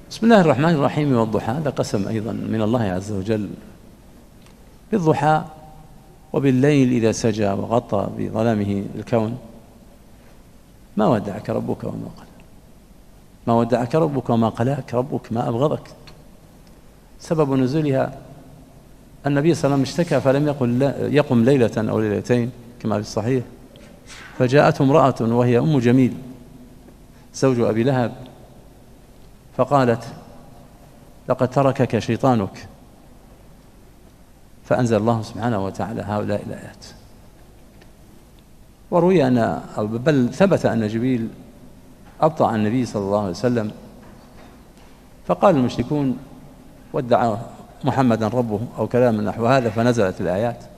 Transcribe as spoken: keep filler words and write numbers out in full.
بسم الله الرحمن الرحيم. والضحى، هذا قسم أيضا من الله عز وجل بالضحى وبالليل إذا سجى وغطى بظلامه الكون. ما ودعك ربك وما قلى، ما ودعك ربك وما قلاك، ربك ما أبغضك. سبب نزولها النبي صلى الله عليه وسلم اشتكى فلم يقل يقم ليلة أو ليلتين كما في الصحيح، فجاءته امرأة وهي أم جميل زوج أبي لهب فقالت: لقد تركك شيطانك. فأنزل الله سبحانه وتعالى هؤلاء الآيات. وروي أن بل ثبت أن جبريل أبطأ النبي صلى الله عليه وسلم، فقال المشركون: ودع محمدا ربه أو كلام نحو هذا، فنزلت الآيات.